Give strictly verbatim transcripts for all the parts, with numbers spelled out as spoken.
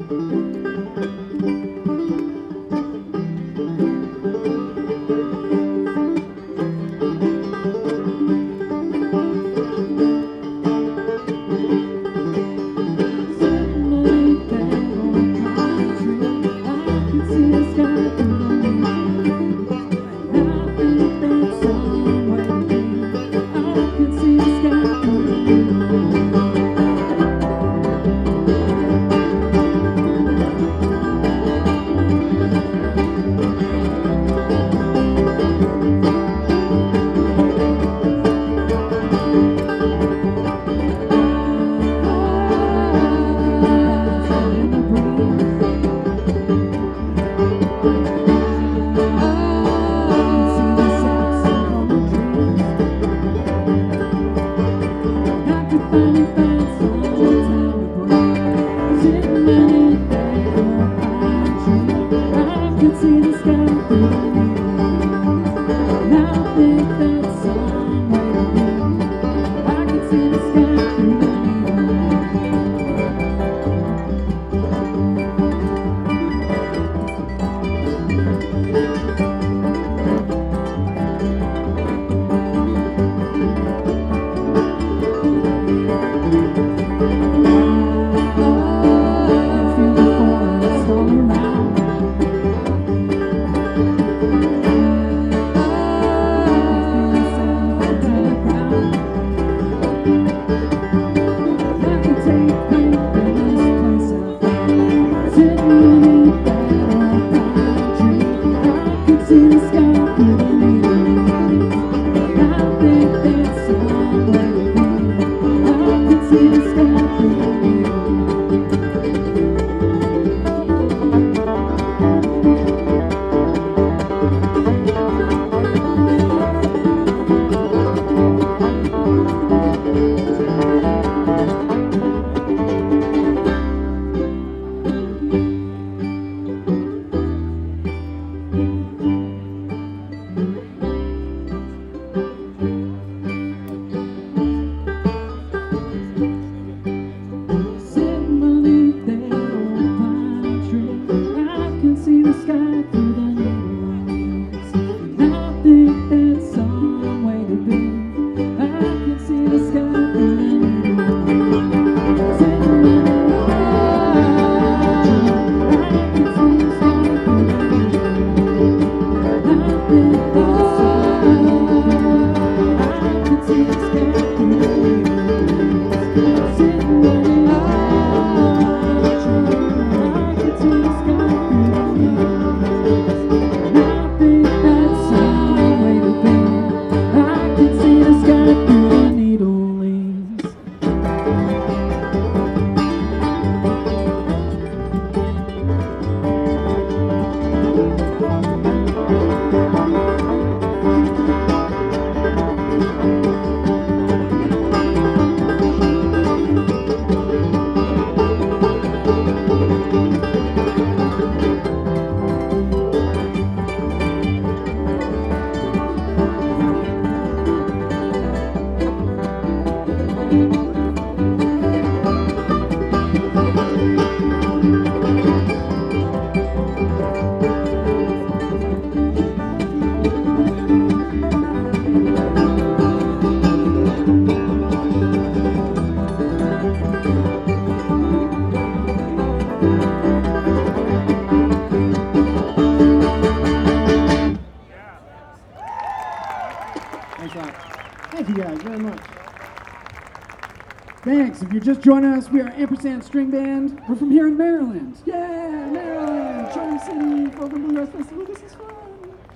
Thanks. If you're just joining us, we are Ampersand String Band. We're from here in Maryland. Yeah, Maryland, Charm City, Folk and Bluegrass Festival. This is fun.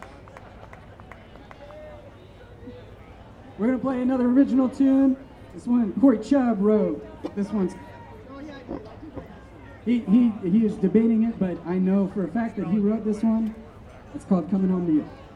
We're gonna play another original tune. This one Corey Chubb wrote. This one's he he he is debating it, but I know for a fact that he wrote this one. It's called "Coming Home to You."